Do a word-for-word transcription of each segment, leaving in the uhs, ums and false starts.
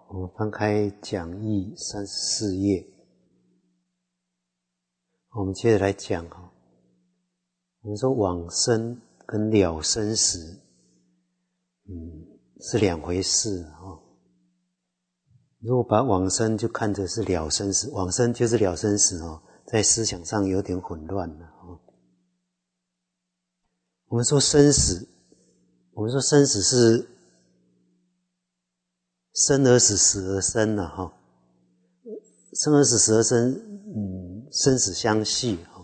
我们翻开讲义三十四页，我们接着来讲哈。我们说往生跟了生死，嗯，是两回事哈。如果把往生就看着是了生死，往生就是了生死哦，在思想上有点混乱了哦。我们说生死，我们说生死是生而死，死而生了哈。生而死，死而生，嗯，生死相续哈。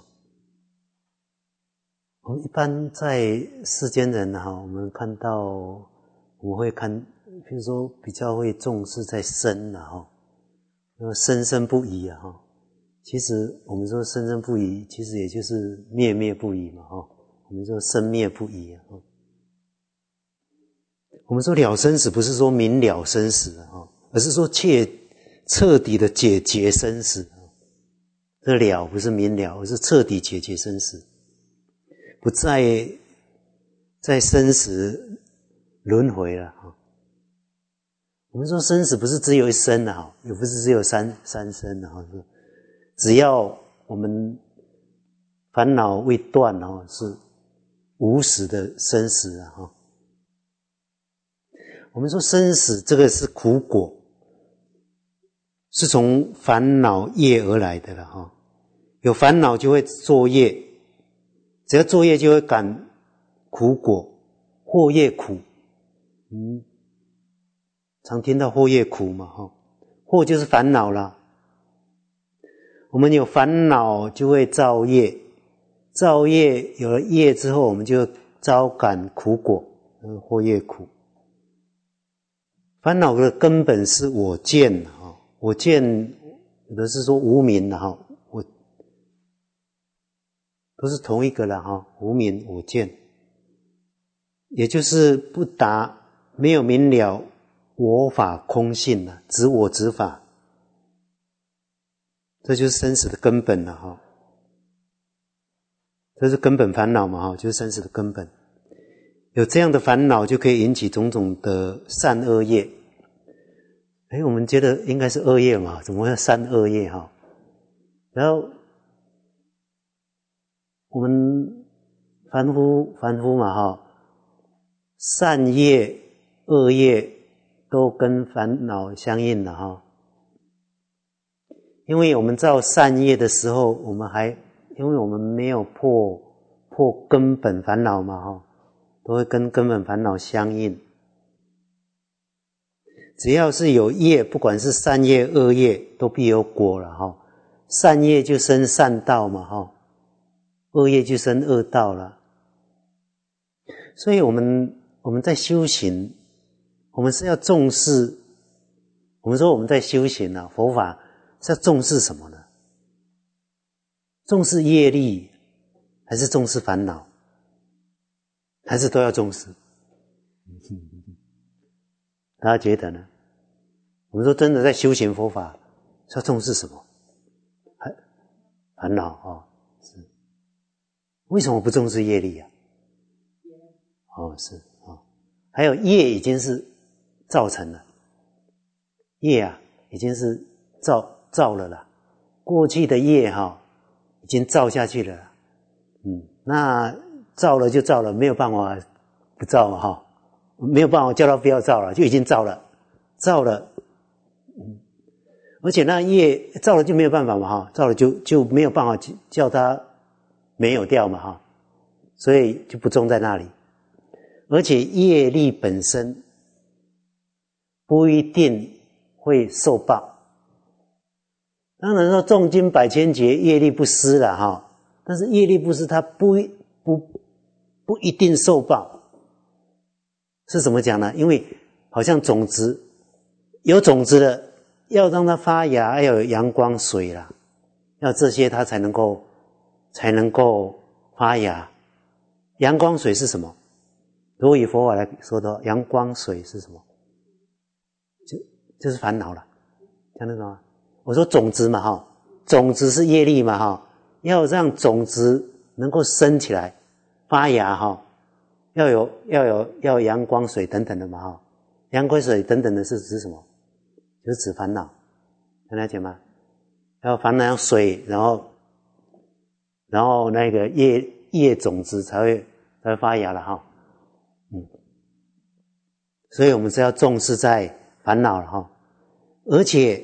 我们一般在世间人哈，我们看到我们会看，比如说比较会重视在生了哈，生生不已啊哈。其实我们说生生不已，其实也就是灭灭不已嘛哈。我们说生灭不已啊。我们说了生死，不是说明了生死啊，而是说切彻底的解决生死。这了不是明了，而是彻底解决生死。不再在生死轮回了哈。我们说生死不是只有一生的哈，也不是只有三三生的哈。只要我们烦恼未断哈，是无始的生死啊哈。我们说生死这个是苦果，是从烦恼业而来的了哈。有烦恼就会作业。只要作业就会感苦果，祸业苦。嗯，常听到祸业苦嘛哈，祸就是烦恼啦。我们有烦恼就会造业，造业有了业之后，我们就招感苦果，祸业苦。烦恼的根本是我见哈，我见有的是说无明的哈。都是同一个了哈，无明我见，也就是不达没有明了我法空性了，执我执法，这就是生死的根本了哈。这是根本烦恼嘛哈，就是生死的根本。有这样的烦恼，就可以引起种种的善恶业。哎，我们觉得应该是恶业嘛，怎么会善恶业哈？然后我们凡夫凡夫嘛哈，善业恶业都跟烦恼相应的哈。因为我们造善业的时候，我们还因为我们没有破破根本烦恼嘛哈，都会跟根本烦恼相应。只要是有业，不管是善业恶业，都必有果了哈。善业就生善道嘛哈。恶业就生恶道了。所以我们我们在修行，我们是要重视，我们说我们在修行啊，佛法是要重视什么呢？重视业力，还是重视烦恼？还是都要重视？大家觉得呢？我们说真的在修行佛法是要重视什么？烦恼啊，是。为什么不重视业力啊？哦，是啊，还有业已经是造成了，业啊已经是造造了啦，过去的业哈、哦、已经造下去了啦，嗯，那造了就造了，没有办法不造嘛哈，没有办法叫他不要造了，就已经造了，造了，嗯，而且那业造了就没有办法嘛哈，造了就就没有办法叫他没有掉嘛哈，所以就不种在那里。而且业力本身不一定会受报。当然说重经百千劫业力不失了哈，但是业力不失它不不不一定受报。是怎么讲呢？因为好像种子有种子了，要让它发芽，要有阳光水啦，要这些它才能够才能够发芽。阳光水是什么？如果以佛法来说的话，阳光水是什么？就就是烦恼了，讲得懂吗？我说种子嘛哈，种子是业力嘛哈，要让种子能够生起来、发芽哈，要有要有要有阳光水等等的嘛哈，阳光水等等的是指什么？ 就是指烦恼，能了解吗？要烦恼水，然后然后那个叶叶种子才会才会发芽了哈。嗯，所以我们是要重视在烦恼了哈，而且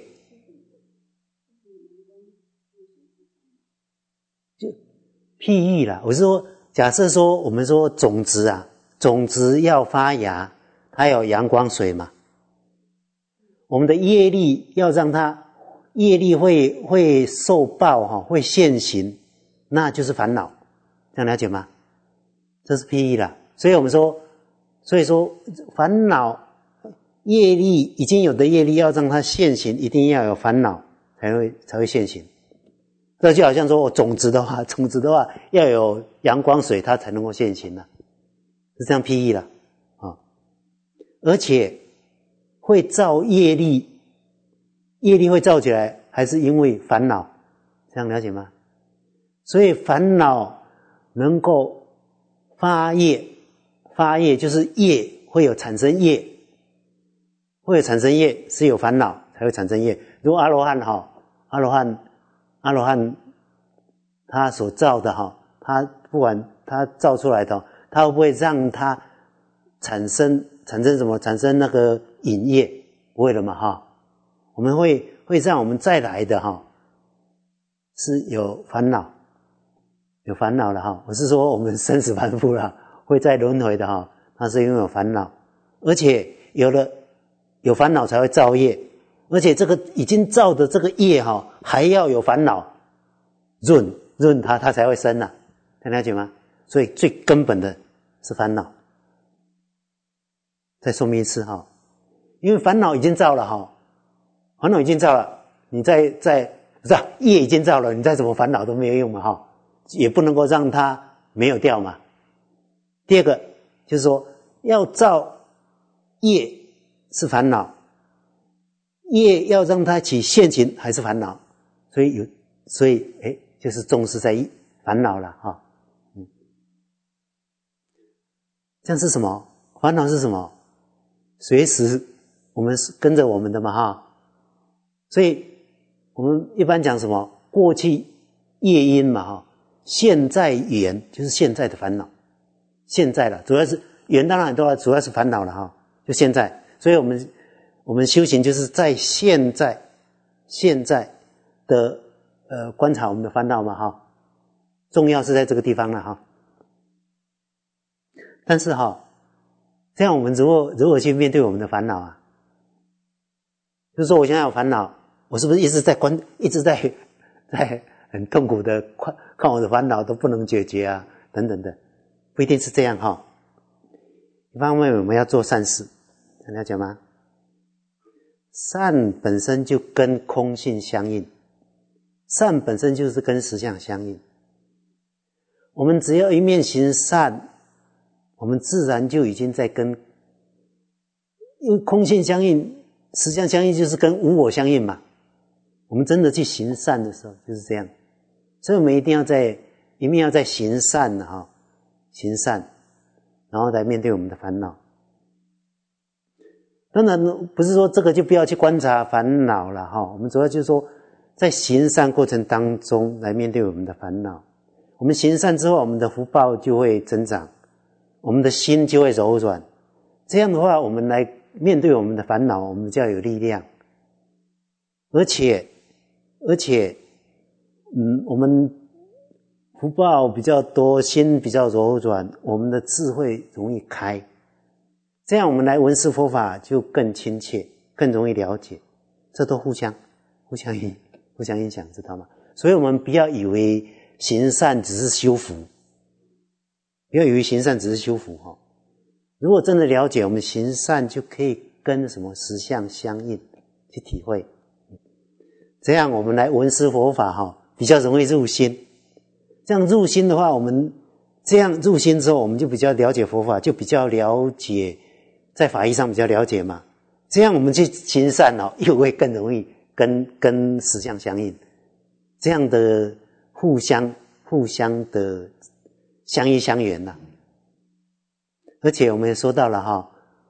就譬喻啦，我是说，假设说我们说种子啊，种子要发芽，它有阳光水嘛，我们的业力要让它业力会会受报哈，会现行，那就是烦恼，这样了解吗？这是譬喻啦，所以我们说，所以说烦恼业力已经有的业力要让它现行，一定要有烦恼才会才会现行。这就好像说我种子的话，种子的话要有阳光水，它才能够现行了，是这样譬喻了啊。而且会造业力，业力会造起来，还是因为烦恼，这样了解吗？所以烦恼能够发业，发业就是业会有产生业，会有产生业是有烦恼才会产生业。如果阿罗汉哈，阿罗汉阿罗汉他所造的哈，他不管他造出来的，他会不会让他产生产生什么？产生那个引业？不会的嘛哈。我们会会让我们再来的哈是有烦恼，有烦恼的哈。我是说我们生死反复了，会再轮回的哈，它是因为有烦恼，而且有了有烦恼才会造业，而且这个已经造的这个业哈，还要有烦恼润润它，它才会生啊，能了解吗？所以最根本的是烦恼。再说明一次哈，因为烦恼已经造了哈，烦恼已经造了，你再再不是、啊、业已经造了，你再怎么烦恼都没有用嘛哈，也不能够让它没有掉嘛。第二个就是说，要造业是烦恼，业要让它起现行还是烦恼，所以有所以哎，就是重视在烦恼了哈。嗯，这样是什么？烦恼是什么？随时我们是跟着我们的嘛哈，所以我们一般讲什么？过去业因嘛哈，现在缘就是现在的烦恼，现在了，主要是缘当然很多，主要是烦恼了哈，就现在，所以我们我们修行就是在现在现在的呃观察我们的烦恼嘛哈，重要是在这个地方了哈。但是哈，这样我们如何如何去面对我们的烦恼啊？就是说我现在有烦恼，我是不是一直在观，一直在在很痛苦的看看我的烦恼都不能解决啊，等等的，不一定是这样哈。一方面我们要做善事，了解吗？善本身就跟空性相应，善本身就是跟实相相应。我们只要一面行善，我们自然就已经在跟，因为空性相应，实相相应就是跟无我相应嘛。我们真的去行善的时候就是这样，所以我们一定要在一面要在行善的哈，行善，然后来面对我们的烦恼。当然不是说这个就不要去观察烦恼了哈，我们主要就是说在行善过程当中来面对我们的烦恼。我们行善之后，我们的福报就会增长，我们的心就会柔软。这样的话，我们来面对我们的烦恼，我们就要有力量。而且而且嗯，我们福报比较多，心比较柔软，我们的智慧容易开，这样我们来闻思佛法就更亲切，更容易了解，这都互相互相影互相影响，知道吗？所以我们不要以为行善只是修福，不要以为行善只是修福哈。如果真的了解，我们行善就可以跟什么实相相应，去体会。这样我们来闻思佛法哈，比较容易入心。这样入心的话，我们这样入心之后，我们就比较了解佛法，就比较了解，在法义上比较了解嘛。这样我们去行善哦，又会更容易跟跟实相相应。这样的互相互相的相依相缘呐、啊。而且我们也说到了哈，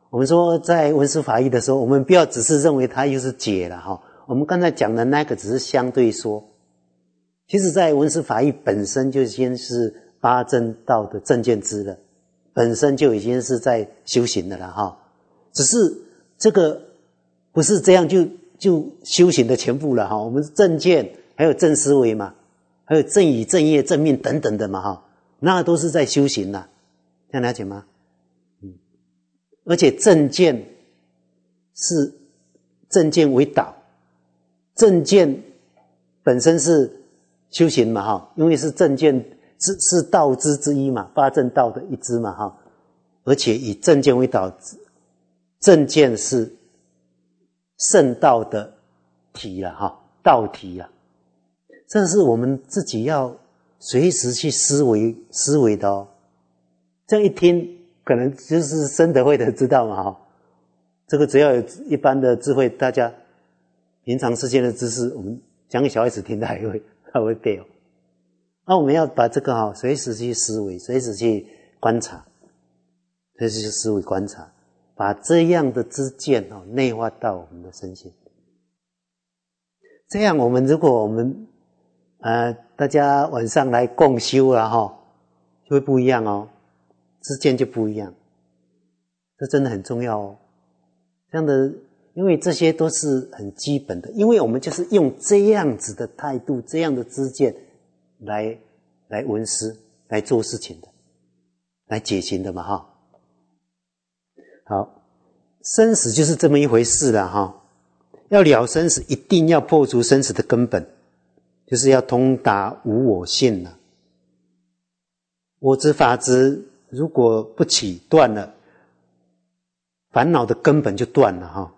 我们说在闻思法义的时候，我们不要只是认为它又是解了哈。我们刚才讲的那个只是相对说，其实在闻思法义本身就已经是八正道的正见支了，本身就已经是在修行的了哈。只是这个不是这样就就修行的全部了哈。我们是正见，还有正思维嘛，还有正语、正业、正命等等的嘛哈，那都是在修行啦，这样了解吗？嗯，而且正见是正见为导，正见本身是修行嘛哈，因为是正见是是道支之一嘛，八正道的一支嘛哈，而且以正见为导，正见是圣道的体了哈，道体了。这是我们自己要随时去思维思维的哦。这样一听，可能就是深得会的知道嘛哈。这个只要有一般的智慧，大家平常世间的知识，我们讲给小孩子听，他也会他会背哦。那我们要把这个哈，随时去思维，随时去观察，随时去思维观察，把这样的知见哦内化到我们的身心。这样，我们如果我们呃，大家晚上来共修了哈，就会不一样哦，知见就不一样，这真的很重要哦。这样的，因为这些都是很基本的，因为我们就是用这样子的态度，这样的知见来来闻思，来做事情的，来解行的嘛哈。好，生死就是这么一回事了哈。要了生死，一定要破除生死的根本。就是要通达无我性了。我执法执如果不起断了，烦恼的根本就断了哈。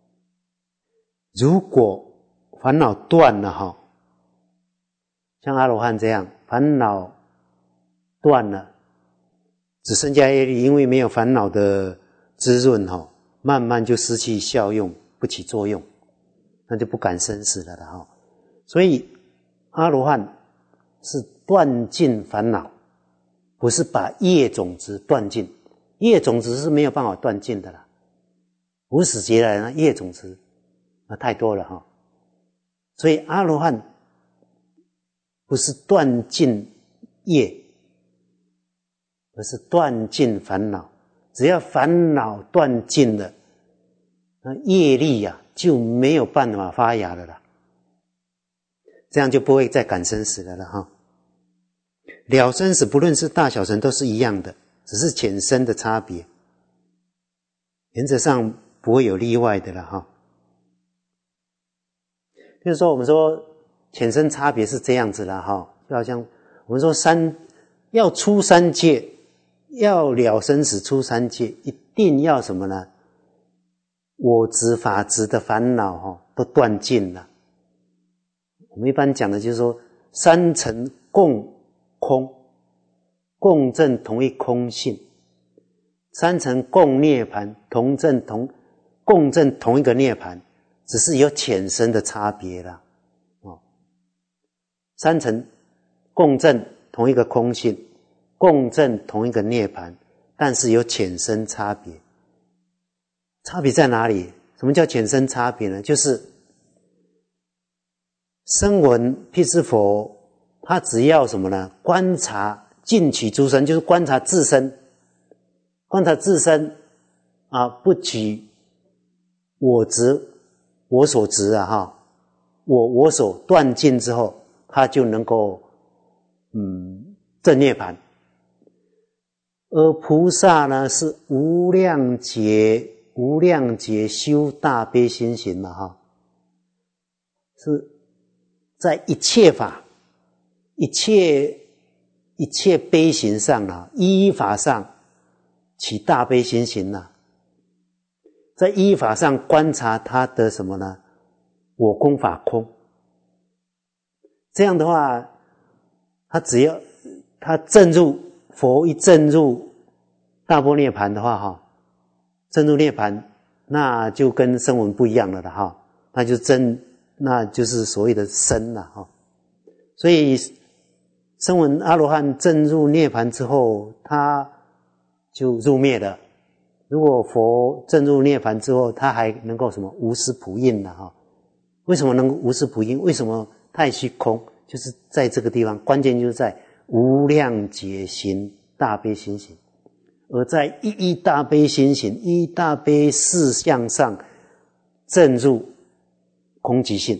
如果烦恼断了哈，像阿罗汉这样，烦恼断了，只剩下业力，因为没有烦恼的滋润哈，慢慢就失去效用，不起作用，那就不感生死了了哈。所以阿罗汉是断尽烦恼，不是把业种子断尽。业种子是没有办法断尽的啦，无始劫来呢，业种子那太多了哈。所以阿罗汉不是断尽业，而是断尽烦恼。只要烦恼断尽了，那业力啊就没有办法发芽了啦。这样就不会再感生死了了哈。了生死不论是大小乘都是一样的，只是浅深的差别，原则上不会有例外的了哈。就是说我们说浅深差别是这样子了哈，就好像我们说三要出三界，要了生死出三界，一定要什么呢？我执法执的烦恼哈都断尽了。我们一般讲的就是说，三乘共空，共证同一空性；三乘共涅槃，同证同共证同一个涅槃，只是有浅深的差别啦。哦，三乘共证同一个空性，共证同一个涅槃，但是有浅深差别。差别在哪里？什么叫浅深差别呢？就是声闻辟支佛，他只要什么呢？观察尽取诸身，就是观察自身，观察自身啊，不取我执，我所执啊哈，我我所断尽之后，他就能够嗯证涅槃。而菩萨呢是无量劫无量劫修大悲心行嘛哈，是在一切法、一切一切悲行上啊，依法上起大悲心行啊，在依法上观察他的什么呢？我空法空。这样的话，他只要他证入佛一证入大般涅槃的话哈，证入涅槃，那就跟声闻不一样了的哈，那就真。那就是所谓的生了哈，所以声闻阿罗汉证入涅槃之后，他就入灭了， 如果佛证入涅槃之后，他还能够什么无私普应呢？哈，为什么能无私普应？为什么太虚空？就是在这个地方，关键就是在无量劫行大悲心行，而在一一大悲心行、一一大悲事相上证入空寂性，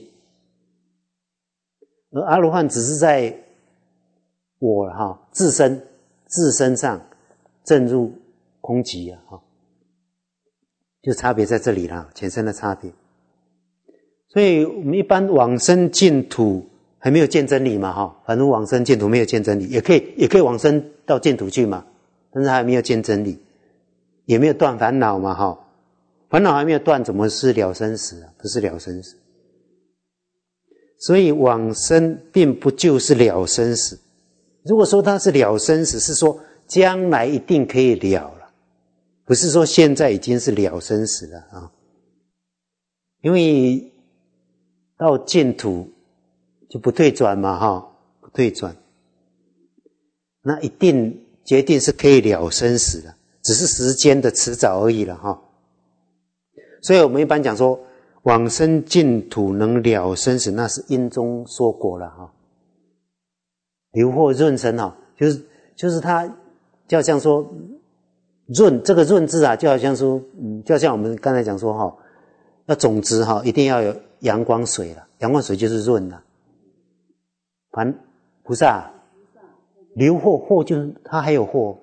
而阿罗汉只是在我哈自身自身上证入空寂啊哈。就差别在这里了，浅深的差别。所以我们一般往生净土还没有见真理嘛，哈，反正往生净土没有见真理，也可以也可以往生到净土去嘛，但是还没有见真理，也没有断烦恼嘛，哈，烦恼还没有断，怎么是了生死啊？不是了生死。所以往生并不就是了生死。如果说它是了生死，是说将来一定可以了。不是说现在已经是了生死了啊，因为到净土就不退转嘛哈，不退转，那一定决定是可以了生死的，只是时间的迟早而已了哈。所以我们一般讲说往生净土能了生死，那是因中说果了哈。流或润生哈，就是就是他就像说。润这个润字啊，就好像说，嗯，就像我们刚才讲说哈，要种植哈，一定要有阳光水了，阳光水就是润了。凡菩萨流惑惑就是他还有惑，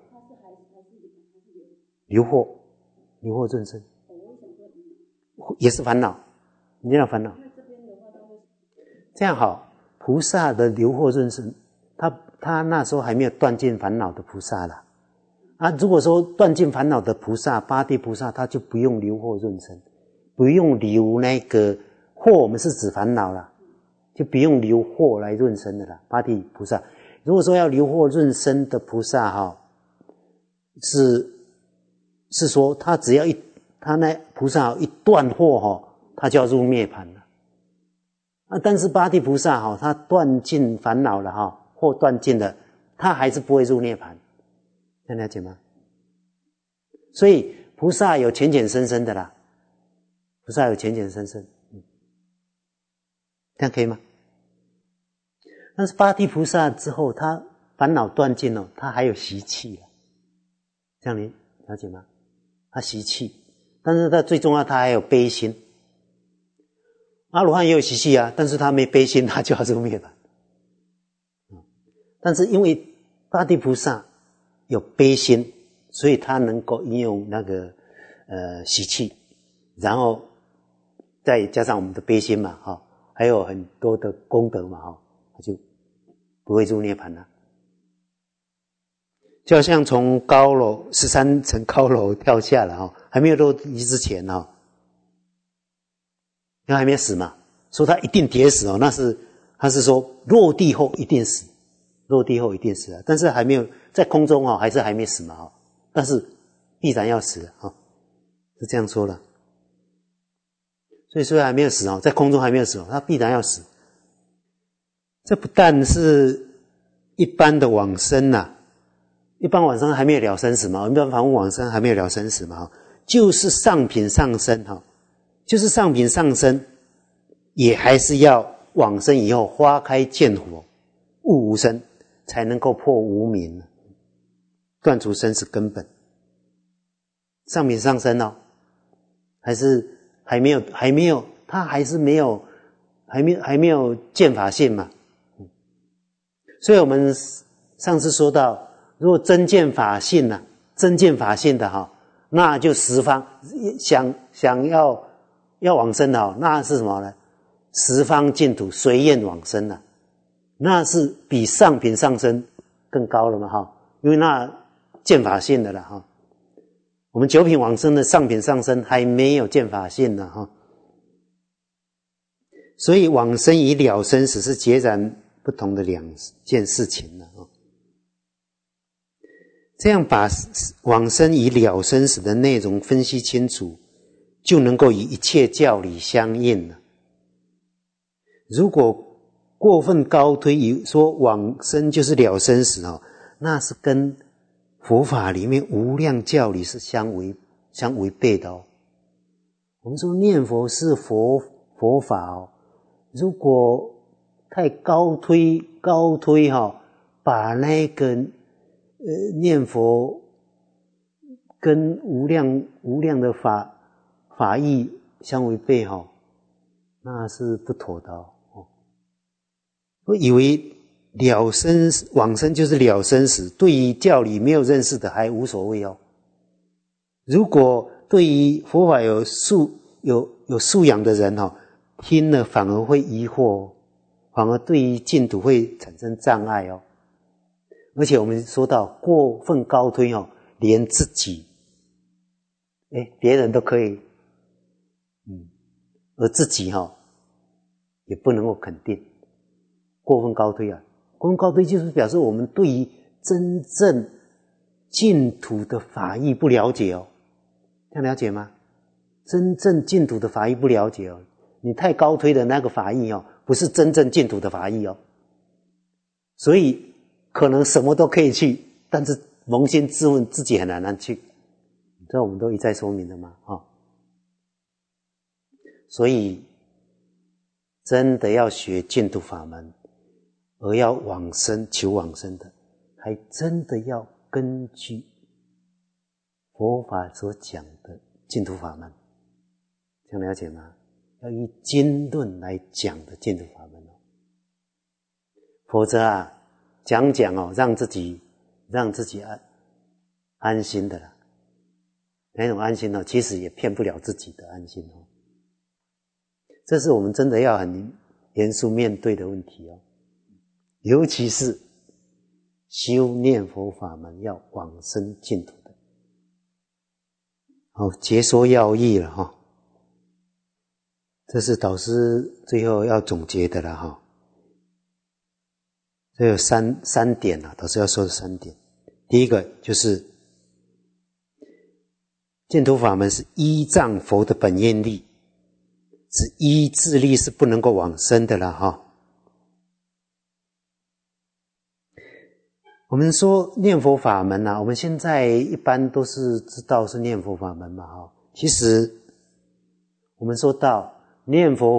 流惑流惑润生，也是烦恼，你知道烦恼。这样好，菩萨的流惑润生，他他那时候还没有断尽烦恼的菩萨了。啊，如果说断尽烦恼的菩萨，八地菩萨，他就不用流惑润生，不用流那个惑，我们是指烦恼啦，就不用流惑来润生的啦。八地菩萨，如果说要流惑润生的菩萨哈，是是说他只要一他那菩萨一断惑哈，他就要入涅槃了。啊，但是八地菩萨哈，他断尽烦恼了哈，或断尽了，他还是不会入涅槃。能了解吗？所以菩萨有浅浅深深的啦，菩萨有浅浅深深，嗯，这样可以吗？但是八地菩萨之后，他烦恼断尽了，他还有习气了，这样你了解吗？他习气，但是他最重要，他还有悲心。阿罗汉也有习气啊，但是他没悲心，他就要入灭槃。但是因为八地菩萨有悲心，所以他能够应用那个呃习气，然后再加上我们的悲心嘛，哈，还有很多的功德嘛，哈，他就不会入涅槃了。就好像从高楼十三层高楼跳下来哈，还没有落地之前哈，因为还没死嘛，说他一定跌死哦，那是他是说落地后一定死。落地后一定死了，但是还没有在空中哦，还是还没死嘛，但是必然要死啊，是这样说了。所以说还没有死哦，在空中还没有死哦，他必然要死。这不但是一般的往生呐、啊，一般往生还没有了生死嘛，一般凡夫往生还没有了生死嘛，就是上品上生哈，就是上品上生，也还是要往生以后花开见火，悟无生。才能够破无明，断除生死根本。上品上生哦，还是还没有，还没有，他还是没有，还没有，还没有见法性嘛。所以我们上次说到，如果真见法性呢、啊，真见法性的哈，那就十方想想要要往生的哈，那是什么呢？十方净土随愿往生了。那是比上品上生更高了嘛哈，因为那见法性的了哈。我们九品往生的上品上生还没有见法性呢哈，所以往生与了生死是截然不同的两件事情了哈。这样把往生与了生死的内容分析清楚，就能够与一切教理相应了。如果过分高推以说往生就是了生死哦，那是跟佛法里面无量教理是相违相违背的哦。我们说念佛是佛佛法哦，如果太高推高推哈、哦，把那个呃念佛跟无量无量的法法义相违背哈、哦，那是不妥的哦。我以为了生往生就是了生死，对于教理没有认识的还无所谓哦。如果对于佛法有素有有素养的人哦，听了反而会疑惑，反而对于净土会产生障碍哦。而且我们说到过分高推哦，连自己，哎，别人都可以，嗯，而自己哈、哦、也不能够肯定。过分高推啊，过分高推就是表示我们对于真正净土的法义不了解哦，这样了解吗？真正净土的法义不了解哦，你太高推的那个法义哦，不是真正净土的法义哦，所以可能什么都可以去，但是扪心自问自己很难难去，这我们都一再说明了嘛，哦，所以真的要学净土法门，而要往生求往生的，还真的要根据佛法所讲的净土法门，这样了解吗？要以经论来讲的净土法门哦，否则啊，讲讲哦，让自己让自己安安心的啦，那种安心哦，其实也骗不了自己的安心哦。这是我们真的要很严肃面对的问题哦，尤其是修念佛法门要往生净土的。好，解说要义了哈，这是导师最后要总结的了哈。这有三三点啊，导师要说的三点。第一个就是净土法门是依仗佛的本愿力，是依自力是不能够往生的了哈。我们说念佛法门啊，我们现在一般都是知道是念佛法门嘛哈。其实我们说到念佛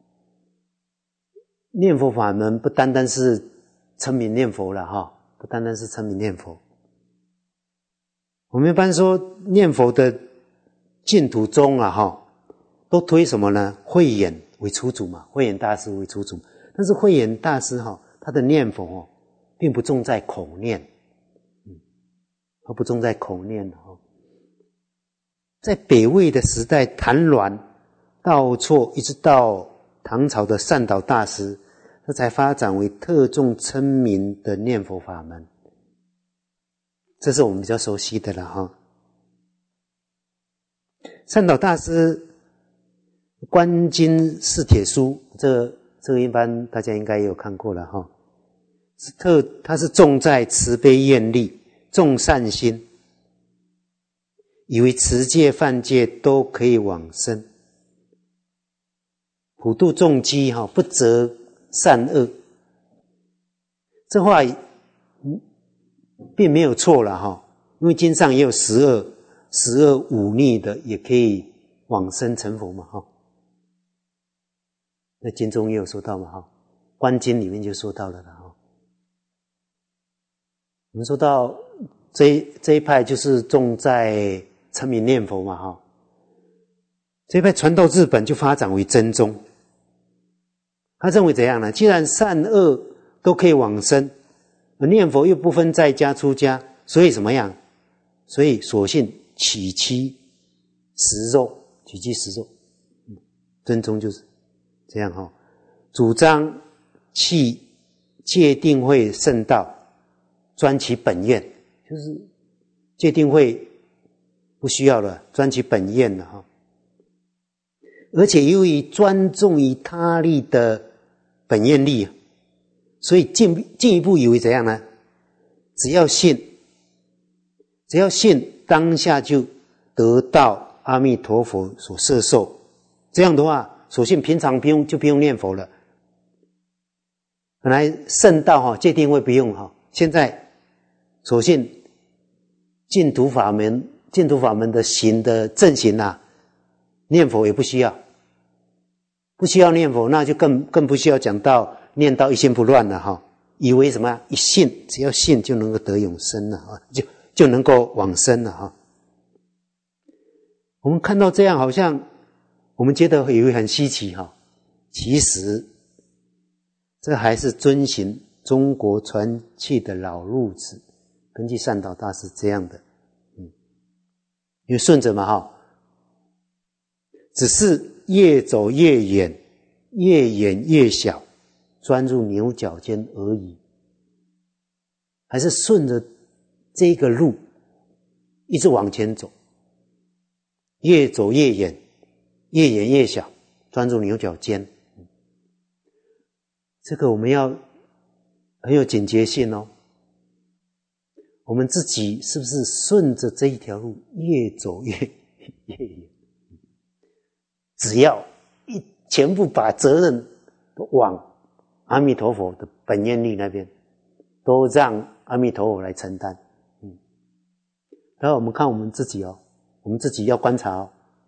念佛法门不单单是称名念佛了哈，不单单是称名念佛。我们一般说念佛的净土宗啊哈，都推什么呢？慧眼为初祖嘛，慧眼大师为初祖。但是慧眼大师哈，他的念佛哦，并不重在口念，嗯，他不重在口念哈。在北魏的时代，谭鸾、道绰，一直到唐朝的善导大师，这才发展为特重称名的念佛法门。这是我们比较熟悉的了哈。善导大师《观经释帖书》，这个这个一般大家应该也有看过了哈。是特，他是重在慈悲愿力，重善心，以为持戒犯戒都可以往生，普度众机哈，不择善恶。这话并没有错了哈，因为经上也有十恶十恶忤逆的，也可以往生成佛嘛哈。那经中也有说到嘛哈，观经里面就说到了了哈。我们说到这一这一派就是重在称名念佛嘛哈，这一派传到日本就发展为真宗。他认为怎样呢？既然善恶都可以往生，而念佛又不分在家出家，所以怎么样？所以索性取其食肉，取其食肉。真宗就是这样哈，主张弃戒定慧圣道，专其本愿，就是戒定慧不需要了，专其本愿了哈。而且由于专重于他力的本愿力，所以进进一步以为怎样呢？只要信，只要信，当下就得到阿弥陀佛所摄受。这样的话，索性平常不用就不用念佛了。本来圣道哈，戒定慧不用哈，现在索性净土法门净土法门的行的正行啊，念佛也不需要，不需要念佛，那就更更不需要讲到念到一心不乱了哈。以为什么一信，只要信就能够得永生了啊，就就能够往生了哈。我们看到这样，好像我们觉得也会很稀奇哈。其实这还是遵循中国传去的老路子，根据善导大师这样的，嗯，因为顺着嘛哈，只是越走越远，越远越小，钻入牛角尖而已，还是顺着这个路一直往前走，越走越远，越远越小，钻入牛角尖。这个我们要很有警觉性哦。我们自己是不是顺着这一条路越走越越远？只要一全部把责任都往阿弥陀佛的本愿力那边，都让阿弥陀佛来承担。嗯，然后我们看我们自己哦，我们自己要观察哦。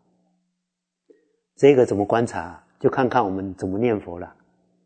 这个怎么观察？就看看我们怎么念佛了。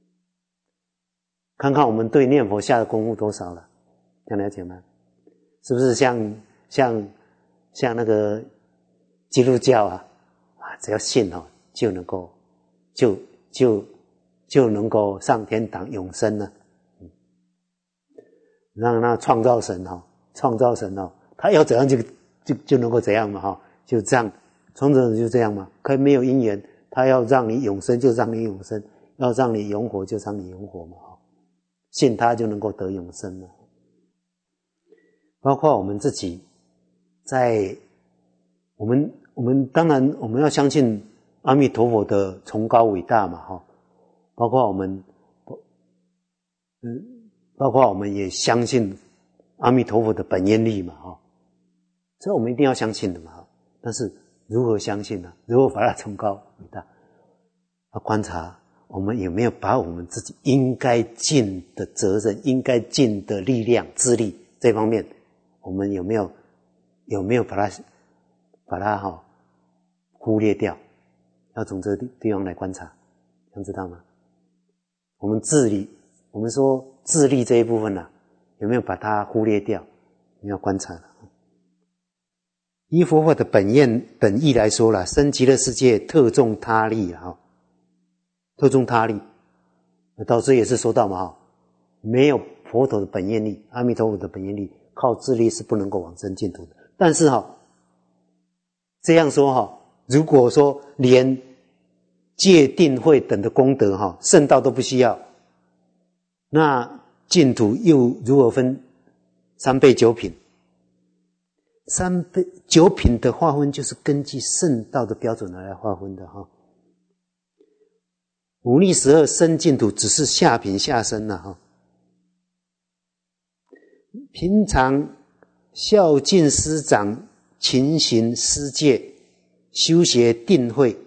看看我们对念佛下的功夫多少了，这样了解吗？是不是像像像那个基督教啊啊，只要信哦，就能够就就就能够上天堂永生了。嗯，让那创造神哦，创造神哦，他要怎样就就就能够怎样嘛哈，就这样，创造神就这样嘛，可以没有因缘，他要让你永生就让你永生，要让你永活就让你永活嘛。信他就能够得永生了。包括我们自己在我们我们当然我们要相信阿弥陀佛的崇高伟大嘛哈，包括我们嗯包括我们也相信阿弥陀佛的本愿力嘛哈，这我们一定要相信的嘛。但是如何相信呢？如何把它崇高伟大？要观察我们有没有把我们自己应该尽的责任、应该尽的力量、智力这方面，我们有没有有没有把它把它哈、哦、忽略掉？要从这个地方来观察，想知道吗？我们智力，我们说智力这一部分啊，有没有把它忽略掉？你要观察了。依佛法的本愿本意来说啦，生极乐世界特重他力啊。特重他力，导师也是说到嘛哈，没有佛陀的本愿力，阿弥陀佛的本愿力，靠自力是不能够往生净土的。但是哈，这样说哈，如果说连戒定慧等的功德哈，圣道都不需要，那净土又如何分三倍九品？三倍九品的划分就是根据圣道的标准来划分的哈。五逆十二生净土只是下品下生了哈。平常孝敬师长、勤行施戒、修学定慧、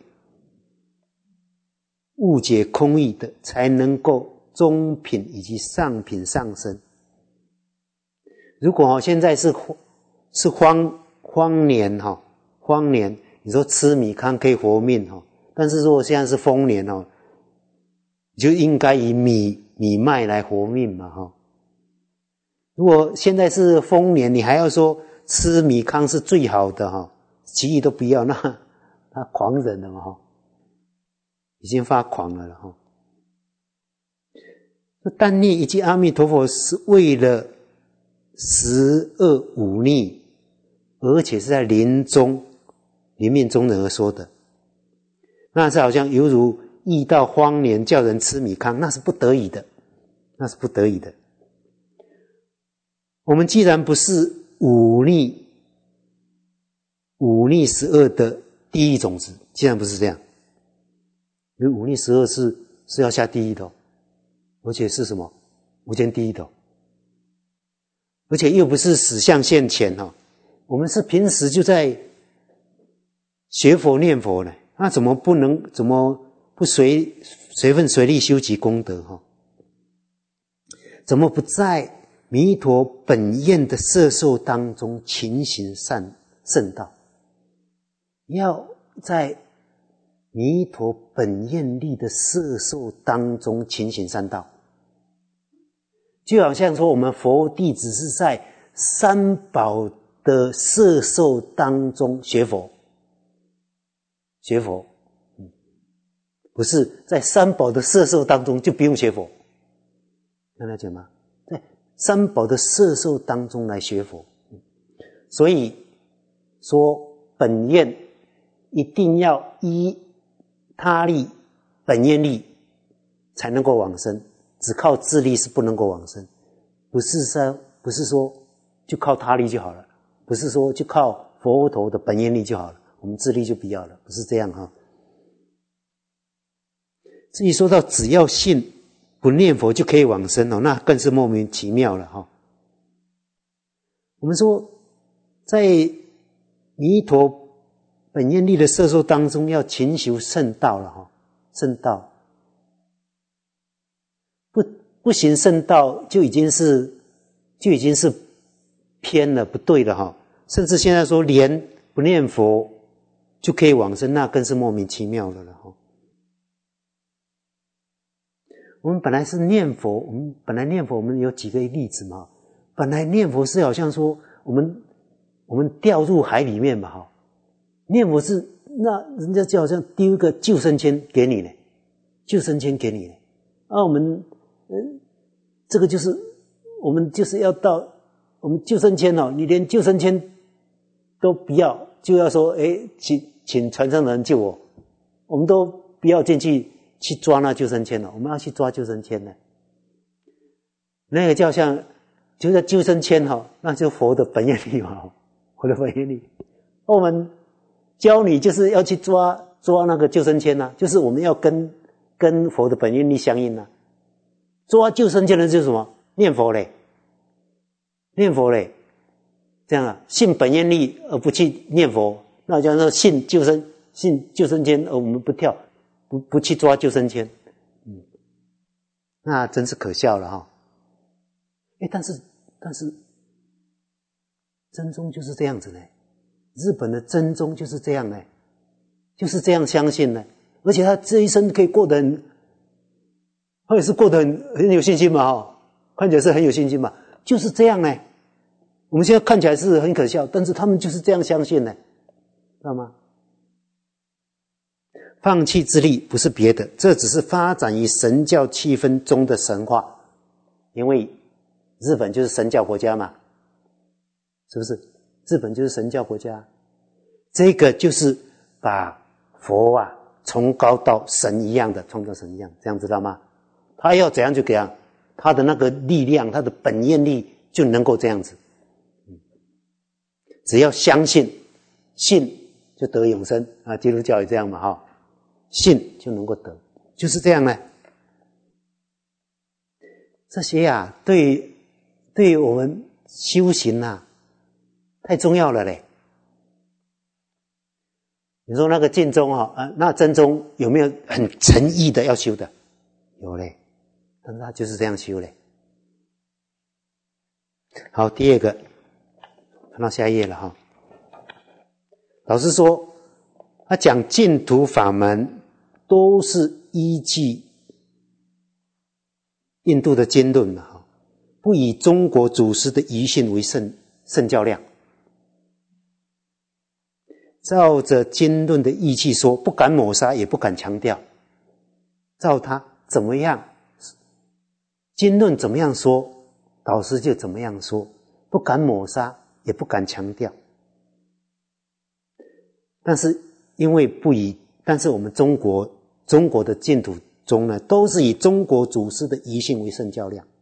悟解空义的，才能够中品以及上品上升。如果现在是是荒荒年哈，荒年，你说吃米糠可以活命哈，但是如果现在是丰年哦，就应该以米米麦来活命嘛哈。如果现在是丰年，你还要说吃米糠是最好的哈，其余都不要，那他狂人了嘛哈，已经发狂了了哈。但念以及阿弥陀佛是为了十恶五逆，而且是在临终临命终人而说的，那是好像犹如遇到荒年叫人吃米糠，那是不得已的，那是不得已的。我们既然不是五逆五逆十恶的地狱种子，既然不是这样，因为五逆十恶是是要下地狱的哦，而且是什么无间地狱的哦，而且又不是死相现前哦，我们是平时就在学佛念佛呢，那怎么不能怎么不随随分随力修集功德哈？怎么不在弥陀本愿的摄受当中勤行善圣道，要在弥陀本愿力的摄受当中勤行善道。就好像说我们佛弟子是在三宝的摄受当中学佛，学佛，不是在三宝的摄受当中就不用学佛，能了解吗？在三宝的摄受当中来学佛，所以说本愿一定要依他力、本愿力才能够往生，只靠自力是不能够往生。不是说不是说就靠他力就好了，不是说就靠佛陀的本愿力就好了，我们自力就不要了，不是这样哈。至于说到只要信不念佛就可以往生哦，那更是莫名其妙了哈。我们说在弥陀本愿力的摄受当中要勤修圣道了哈，圣道不不行圣道就已经是就已经是偏了，不对了哈。甚至现在说连不念佛就可以往生，那更是莫名其妙了了哈。我们本来是念佛，我们本来念佛，我们有几个例子嘛。本来念佛是好像说我们我们掉入海里面嘛哈，念佛是那人家就好像丢一个救生圈给你呢，救生圈给你呢。啊，我们嗯，这个就是我们就是要到我们救生圈哦，你连救生圈都不要，就要说诶，请请船上的人救我，我们都不要进去去抓那救生圈了，我们要去抓救生圈呢。那个叫像就在救生圈哈，那就佛的本愿力嘛，佛的本愿力。我们教你就是要去抓抓那个救生圈啊，就是我们要跟跟佛的本愿力相应啊。抓救生圈的就是什么？念佛嘞，念佛嘞，这样啊，信本愿力而不去念佛，那叫做信救生信救生圈而我们不跳，不不去抓救生圈，嗯，那真是可笑了哈。哎，但是但是真宗就是这样子呢，日本的真宗就是这样呢，就是这样相信呢，而且他这一生可以过得很，他也是过得很很有信心嘛哈，看起来是很有信心嘛，就是这样呢。我们现在看起来是很可笑，但是他们就是这样相信呢，知道吗？放弃之力不是别的，这只是发展于神教气氛中的神话，因为日本就是神教国家嘛，是不是？日本就是神教国家，这个就是把佛啊崇高到神一样的，创造神一样，这样知道吗？他要怎样就怎样，他的那个力量，他的本愿力就能够这样子。只要相信，信就得永生啊！基督教也这样嘛哈，信就能够得，就是这样呢。这些啊，对对我们修行啊，太重要了嘞。你说那个净宗啊，啊，那真宗有没有很诚意的要修的？有嘞，但是他就是这样修嘞。好，第二个，看到下一页了哈。老师说，他讲净土法门都是依据印度的经论嘛，哈，不以中国祖师的遗训为圣圣教量。照着经论的义气说，不敢抹杀，也不敢强调。照他怎么样，经论怎么样说，导师就怎么样说，不敢抹杀，也不敢强调。但是因为不以，但是我们中国中国的净土中呢，都是以中国祖师的遗训为圣教量，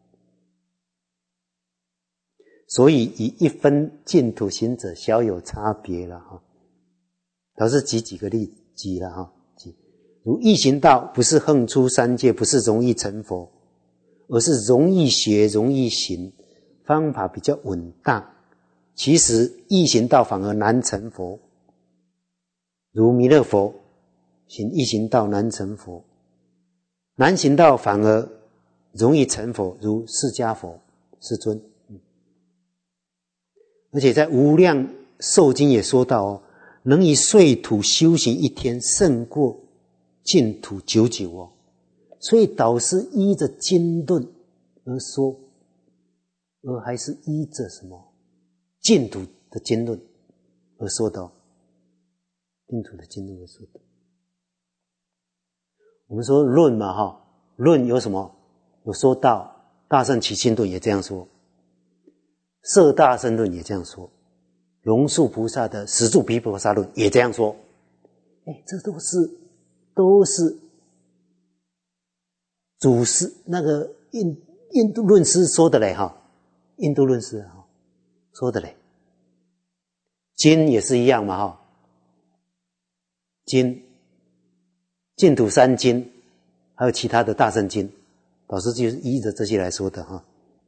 所以以一分净土行者小有差别了哈。老师举几个例举了哈，举如易行道不是横出三界，不是容易成佛，而是容易学容易行，方法比较稳当。其实易行道反而难成佛，如弥勒佛行易行道难成佛，难行道反而容易成佛，如释迦佛世尊。而且在无量受经也说到哦，能以碎土修行一天，胜过净土久久哦。所以导师依着经论而说，而还是依着什么净土的经论而说的哦，净土的经论而说的。我们说论嘛哈，论有什么？有说到大乘起信论也这样说，摄大乘论也这样说，龙树菩萨的十住毗婆沙论也这样说。哎，这都是都是祖师那个印印度论师说的嘞哈，印度论师哈说的嘞。经也是一样嘛哈，经净土三经还有其他的大乘经，导师就是依着这些来说的哈。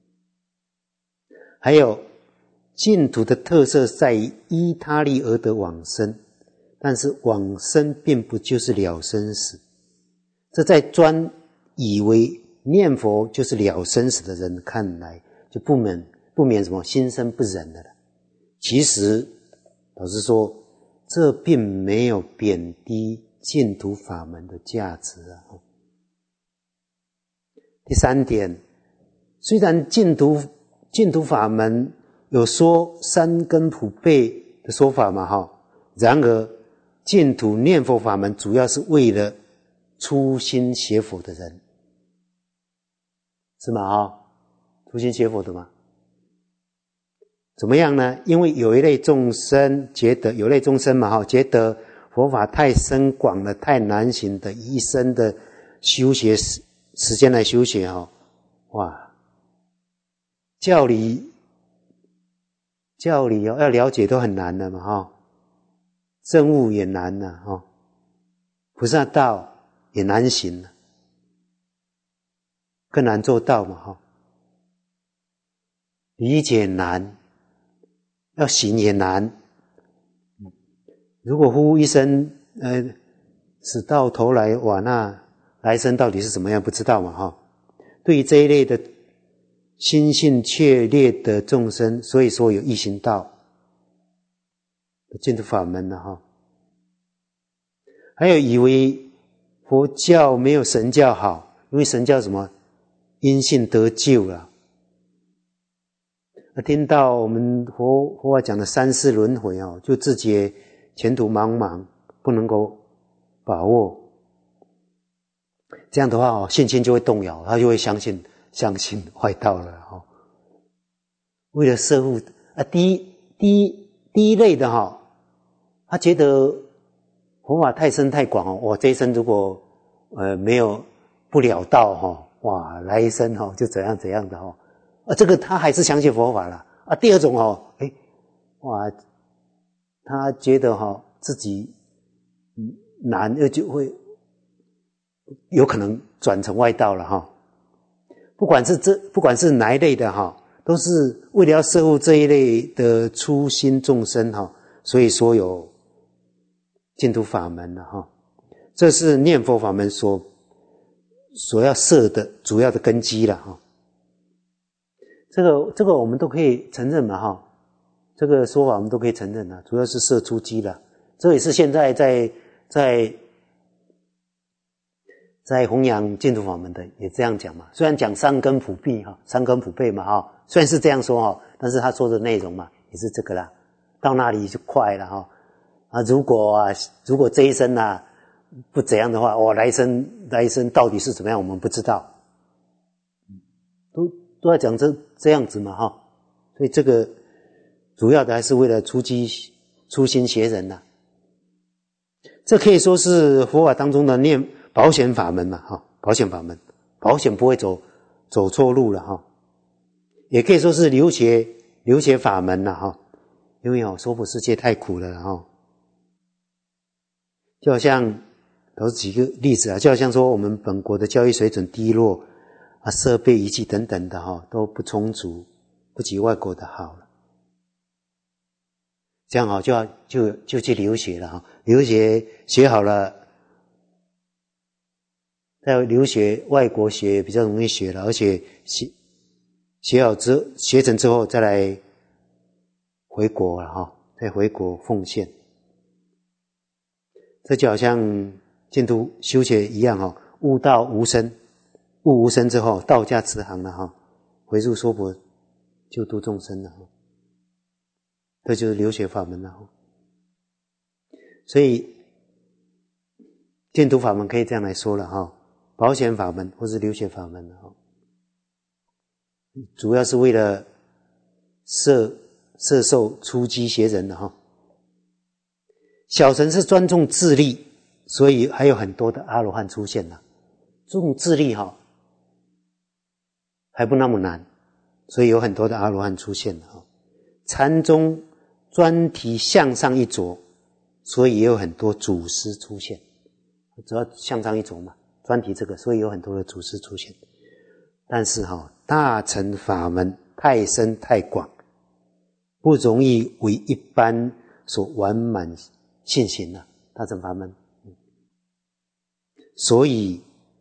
还有净土的特色在于依他力而得往生，但是往生并不就是了生死，这在专以为念佛就是了生死的人看来，就不免不免什么心生不忍的了。其实老实说，这并没有贬低净土法门的价值啊。第三点，虽然净土净土法门有说三根普被的说法嘛哈，然而净土念佛法门主要是为了初心学佛的人，是吗哈？初心学佛的吗？怎么样呢？因为有一类众生觉得，有类众生嘛哈，觉得佛法太深广了，太难行的，一生的修学时时间来修学哈，哇，教理教理要了解都很难的嘛哈，证悟也难了哈，菩萨道也难行了，更难做到嘛哈，理解难，要行也难。如果呼一声呃死到头来，哇，那来生到底是怎么样不知道嘛哈。对于这一类的心性确烈的众生，所以说有一行道净土法门了哈。还有以为佛教没有神教好，因为神教什么因信得救了。听到我们佛佛法讲的三世轮回哦，就自己前途茫茫，不能够把握。这样的话哦，信心就会动摇，他就会相信相信坏道了哈。为了摄护啊，第一第一第一类的哈，他觉得佛法太深太广哦，我这一生如果呃没有不了道哈，哇，来一生哈就怎样怎样的哈。啊，这个他还是相信佛法了啊。第二种哦，哎，哇，他觉得哈、哦、自己难，而就会有可能转成外道了哈。不管是这，不管是哪一类的哈，都是为了要摄护这一类的初心众生哈，所以说有净土法门了哈。这是念佛法门所所要设的主要的根基了哈。这个这个我们都可以承认嘛哈，这个说法我们都可以承认了，主要是设出基了。这也是现在在在在弘扬净土法门的也这样讲嘛。虽然讲三根普被哈，三根普被嘛哈，虽然是这样说哈，但是他说的内容嘛也是这个啦。到那里就快了哈。啊，如果啊如果这一生啊不怎样的话，我来生来生到底是怎么样，我们不知道。都都要讲这这样子嘛哈，所以这个主要的还是为了初机初心学人呐、啊。这可以说是佛法当中的念保险法门嘛哈，保险法门，保险不会走走错路了哈。也可以说是留学留学法门了哈，因为哦娑婆世界太苦了哈。就好像都是举个例子啊，就好像说我们本国的教育水准低落啊，设备仪器等等的哈都不充足，不及外国的好了。这样好就要就就去留学了哈，留学学好了，在留学外国学比较容易学了，而且学学好之学成之后再来回国了哈， 再回国奉献。这就好像净土修学一样哈，悟道无生，悟无生之后，道家慈航了哈，回入娑婆救度众生了哈，这就是流血法门了哈。所以净土法门可以这样来说了哈，保险法门或是流血法门哈，主要是为了摄摄受出击邪人的哈。小乘是专重自利，所以还有很多的阿罗汉出现了。这种自利哈还不那么难，所以有很多的阿罗汉出现了哈。禅宗专提向上一着，所以也有很多祖师出现。主要向上一着嘛，专提这个，所以有很多的祖师出现。但是哈，大乘法门太深太广，不容易为一般所完满现行了，大乘法门，所以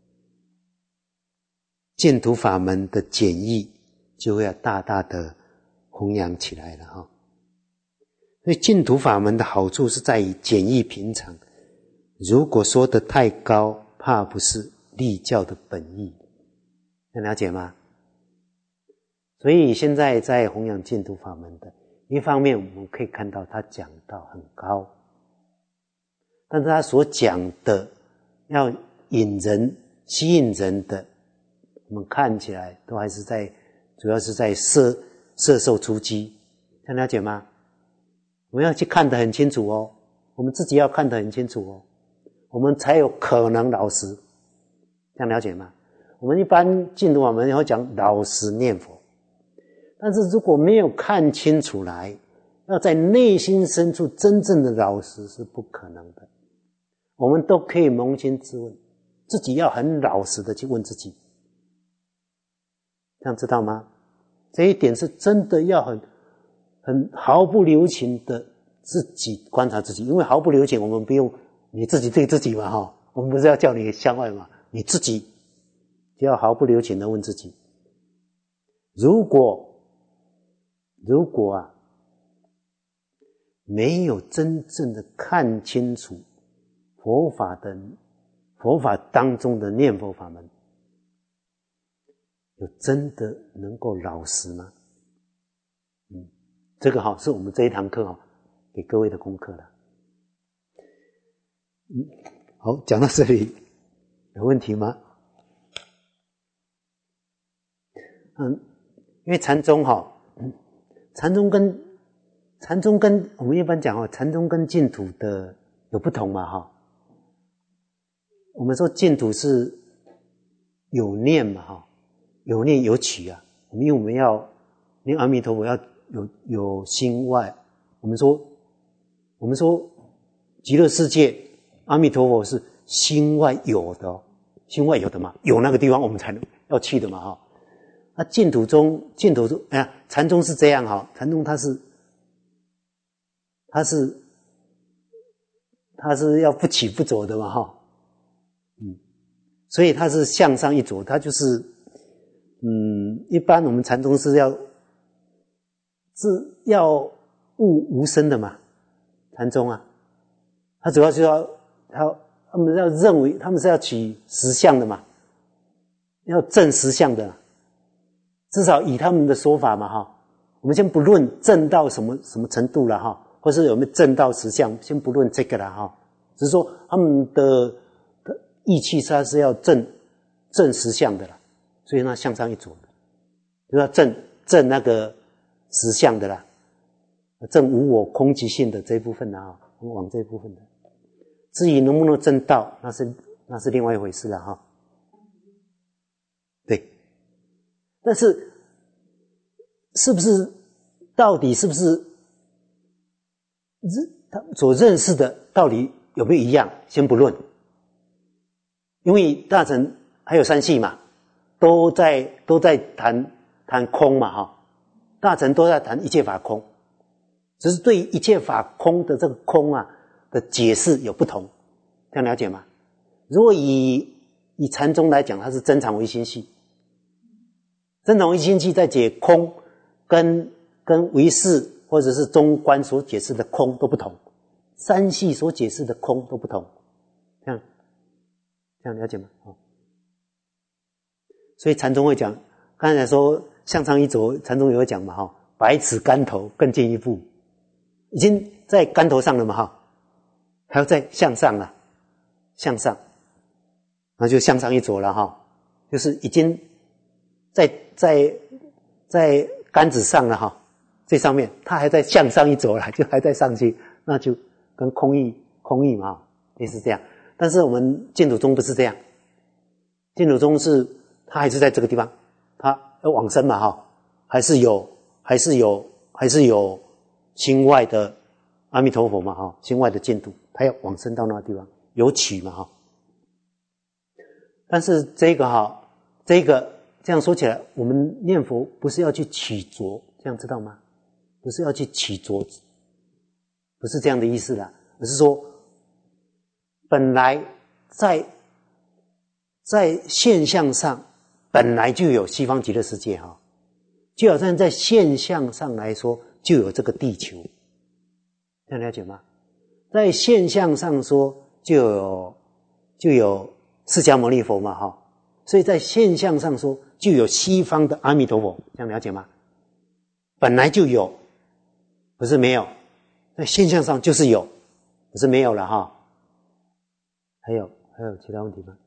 净土法门的简易就会要大大的弘扬起来了哈。所以净土法门的好处是在于简易平常，如果说得太高，怕不是立教的本意，能了解吗？所以现在在弘扬净土法门的一方面，我们可以看到他讲到很高，但是他所讲的要引人吸引人的，我们看起来都还是在主要是在摄摄受出击，这样了解吗？我们要去看得很清楚哦，我们自己要看得很清楚哦，我们才有可能老实，这样了解吗？我们一般净土法门会讲老实念佛，但是如果没有看清楚来，要在内心深处真正的老实是不可能的。我们都可以扪心自问，自己要很老实的去问自己，这样知道吗？这一点是真的要很很毫不留情的自己观察自己，因为毫不留情，我们不用你自己对自己嘛哈，我们不是要叫你向外嘛，你自己就要毫不留情的问自己，如果如果啊没有真正的看清楚佛法的佛法当中的念佛法门，有真的能够老实吗？嗯，这个哈是我们这一堂课哈给各位的功课了。嗯，好，讲到这里有问题吗？嗯，因为禅宗哈，禅宗跟禅宗跟我们一般讲哈，禅宗跟净土的有不同嘛哈。我们说净土是有念嘛哈，有念有取啊。因为我们要念阿弥陀佛要有有心外，我们说我们说极乐世界阿弥陀佛是心外有的哦，心外有的嘛，有那个地方我们才能要去的嘛哈。那净土中净土中哎呀，禅宗是这样哈，禅宗它是它是它是要不起不走的嘛哈。嗯，所以它是向上一着，它就是嗯，一般我们禅宗是要是要悟无生的嘛，禅宗啊，他主要是要他他们要认为他们是要取实相的嘛，要证实相的，至少以他们的说法嘛哈，我们先不论证到什么什么程度了哈，或是有没有证到实相，先不论这个了哈，只是说他们的意气是是要证证实相的啦，所以那向上一着的，就要证证那个实相的啦，证无我空即性的这一部分啦哈，往这一部分的。至于能不能证到，那是那是另外一回事了哈。对，但是是不是到底是不是他所认识的到底有没有一样，先不论。因为大乘还有三系嘛，都在都在谈谈空嘛哈，大乘都在谈一切法空，只是对一切法空的这个空啊的解释有不同，这样了解吗？如果以以禅宗来讲，它是真常唯心系，真常唯心系在解空跟跟唯识或者是中观所解释的空都不同，三系所解释的空都不同，这样这样了解吗？哦，所以禅宗会讲，刚才说向上一着，禅宗也会讲嘛，哈，百尺竿头更进一步，已经在竿头上了嘛，哈，还要再向上了，向上，那就向上一着了，哈，就是已经在在在杆子上了，哈。最上面，它还在向上一走了，就还在上去，那就跟空义空义嘛，类似这样。但是我们净土宗不是这样，净土宗是它还是在这个地方，它要往生嘛，哈，还是有还是有还是有心外的阿弥陀佛嘛，哈，心外的净土，它要往生到那个地方，有取嘛，哈。但是这个哈，这个这样说起来，我们念佛不是要去取着，这样知道吗？不是要去起着，不是这样的意思啦，而是说本来在在现象上本来就有西方极乐世界哈，就好像在现象上来说就有这个地球，这样了解吗？在现象上说就有就有释迦牟尼佛嘛哈，所以在现象上说就有西方的阿弥陀佛，这样了解吗？本来就有。不是没有，在现象上就是有，不是没有了哈。还有还有其他问题吗？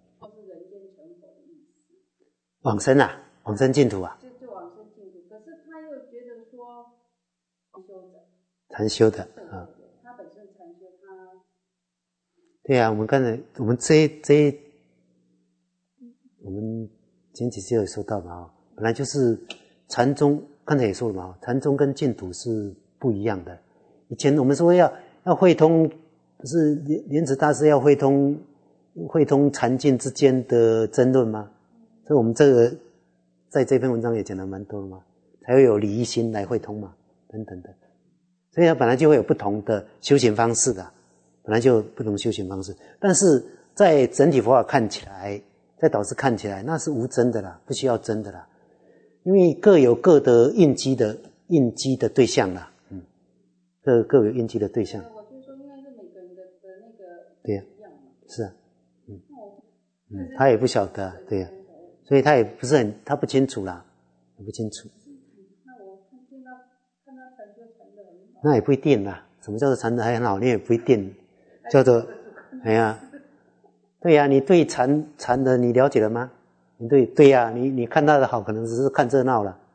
往生啊，往生净土啊。 就就往生净土，可是他又觉得说修的， 禅修的啊。 他本身禅修，他对啊，我们刚才我们这这我们前几次有说到嘛，本来就是禅宗，刚才也说了嘛，禅宗跟净土是不一样的。以前我们说要要会通，不是莲池大师要会通会通禅净之间的争论吗？所以我们这个在这篇文章也讲得蛮多的嘛，才会有理一心来会通嘛，等等的。所以它本来就会有不同的修行方式的，本来就有不同修行方式。但是在整体佛法看起来，在导师看起来，那是无争的啦，不需要争的啦，因为各有各的应机的应机的对象啦。各各有应机的对象， 我就说应该是每个人的的那个对呀、 一样嘛， 是啊，嗯嗯，他也不晓得、啊，对呀、啊，所以他也不是很，他不清楚啦，不清楚。 那我看见他看他禅就禅得很好， 那也不一定啦，什么叫做禅得还很好？你也不一定，叫做，哎呀，对呀、啊，你对禅禅的你了解了吗？你对对呀、啊，你你看他的好，可能只是看热闹了。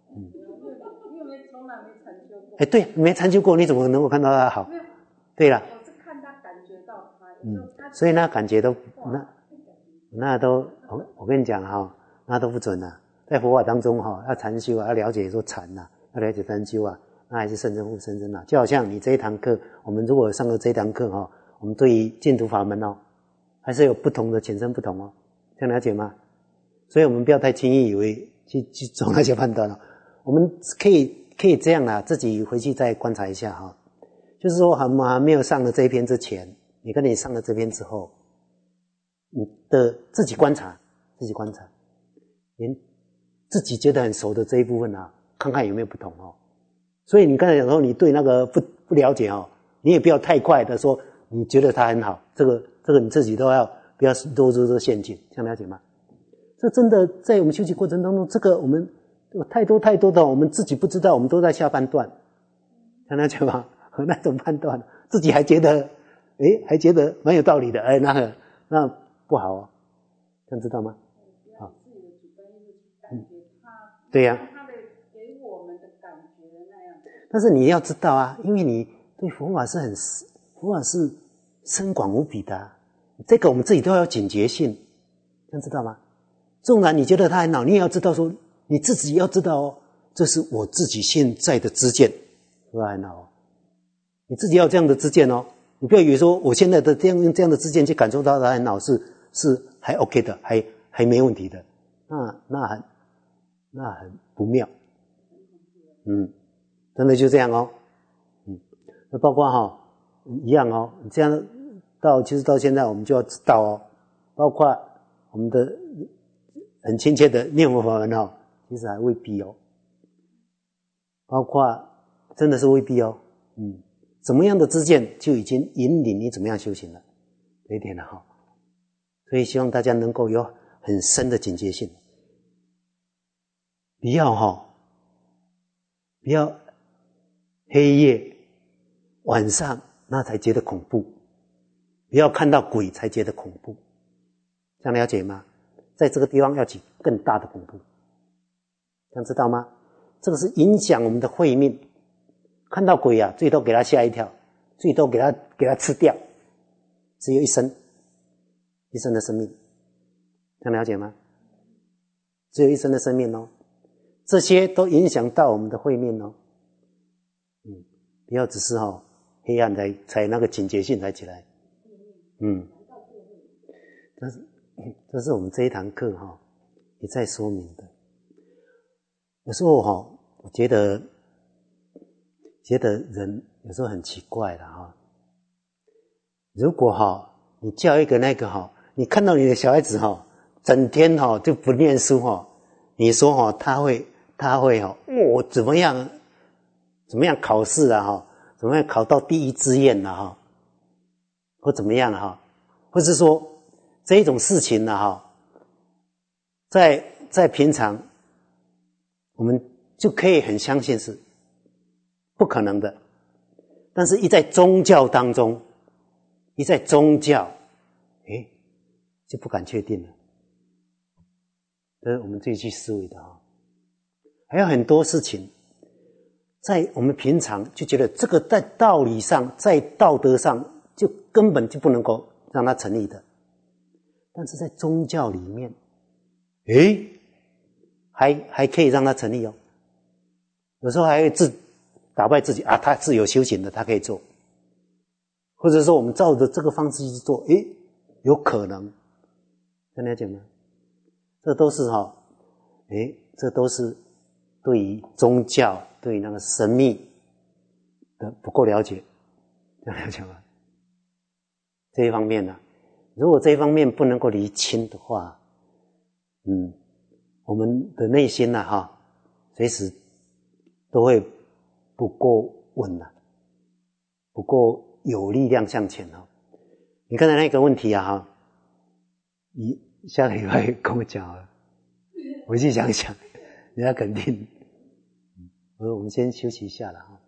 哎，对，没禅修过，你怎么能够看到他好？对了， 我是看他感觉到他， 嗯，所以那感觉都那那都我我跟你讲哈、哦，那都不准啊。在佛法当中哈、哦，要禅修啊，要了解说禅呐、啊，要了解禅修啊，那还是甚深护甚深啊。就好像你这一堂课，我们如果上了这一堂课哈、哦，我们对于净土法门哦，还是有不同的浅深不同哦，这样了解吗？所以我们不要太轻易以为去去做那些判断了、哦，我们可以。可以这样啦，自己回去再观察一下哈。就是说，还没有上了这一篇之前，你跟你上了这篇之后，你的自己观察，自己观察，连自己觉得很熟的这一部分啊，看看有没有不同哦。所以你刚才讲说你对那个不不了解哦，你也不要太快的说你觉得它很好，这个这个你自己都要不要落入这个陷阱，这样了解吗？这真的在我们修习过程当中，这个我们。有太多太多的我们自己不知道，我们都在下判断，看到讲吗？那种判断，自己还觉得，诶，还觉得蛮有道理的，诶，那个那不好哦，这样知道吗？好，嗯，对呀、啊， 他的给我们的感觉那样。 但是你要知道啊，因为你对佛法是很佛法是深广无比的、啊，这个我们自己都要有警觉性，这样知道吗？纵然你觉得它很好，你也要知道说。你自己要知道哦，这是我自己现在的知见，是吧？很好，你自己要有这样的知见哦。你不要以为说我现在的这样用这样的知见去感受到它很好，是是还 OK 的，还还没问题的，那那很那很不妙。嗯，真的就这样哦。嗯，那包括哈、哦、一样哦，这样到其实到现在我们就要知道哦，包括我们的很亲切的念佛法门哦。其实还未必哦，包括真的是未必哦。嗯，怎么样的知见就已经引领你怎么样修行了，这一点了哈。所以希望大家能够有很深的警觉性，不要哈，不要黑夜晚上那才觉得恐怖，不要看到鬼才觉得恐怖，这样了解吗？在这个地方要起更大的恐怖，这样知道吗？这个是影响我们的慧命。看到鬼啊，最多给他吓一跳，最多给他给他吃掉，只有一生，一生的生命，这样了解吗？只有一生的生命哦，这些都影响到我们的慧命哦。嗯，不要只是哦黑暗才才那个警觉性才起来。嗯，但是这是我们这一堂课哈、哦、也在说明的。有时候哈、哦，我觉得觉得人有时候很奇怪的哈。如果哈你叫一个那个哈，你看到你的小孩子哈，整天哈就不念书哈，你说哈他会他会哈哦怎么样怎么样考试啊哈，怎么样考到第一志愿了哈，或怎么样哈，或是说这一种事情呢哈，在在平常我们就可以很相信是不可能的，但是一在宗教当中，一在宗教，诶，就不敢确定了。这是我们自己去思维的啊、哦。还有很多事情，在我们平常就觉得这个在道理上，在道德上就根本就不能够让它成立的，但是在宗教里面，诶，还还可以让它成立哦。有时候还会自打败自己啊，他是有修行的，他可以做，或者说我们照着这个方式去做，诶，有可能，跟大家讲吗？这都是哈、哦，诶，这都是对于宗教、对于那个神秘的不够了解，这样了解吗？这一方面呢、啊，如果这一方面不能够厘清的话，嗯，我们的内心呢、啊，哈，随时都会不够稳了、啊，不够有力量向前哦。你刚才那个问题啊，哈，你下个礼拜跟我讲了，我去想想，人家肯定。我说我们先休息一下了哈。